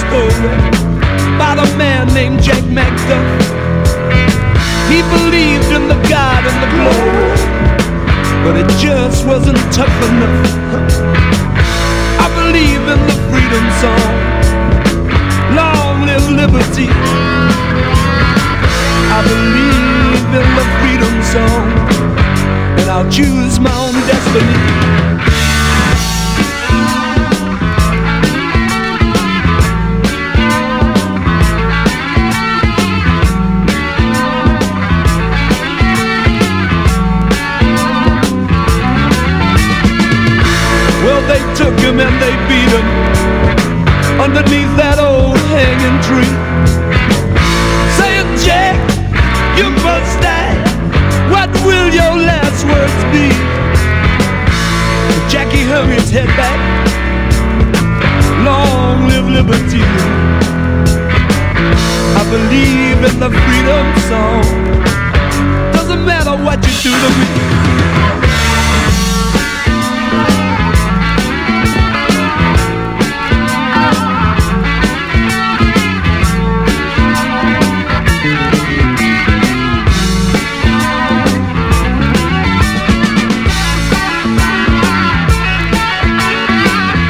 story about a man named Jack McDuff. He believed in the God and the glory, but it just wasn't tough enough. I believe in the freedom song, long live liberty. I believe in the freedom song, and I'll choose my own destiny. Well, they took him and they beat him underneath that old hanging tree, saying, Jack, you must die. What will your last words be? Jackie hung his head back. Long live liberty. I believe in the freedom song. Doesn't matter what you do to me.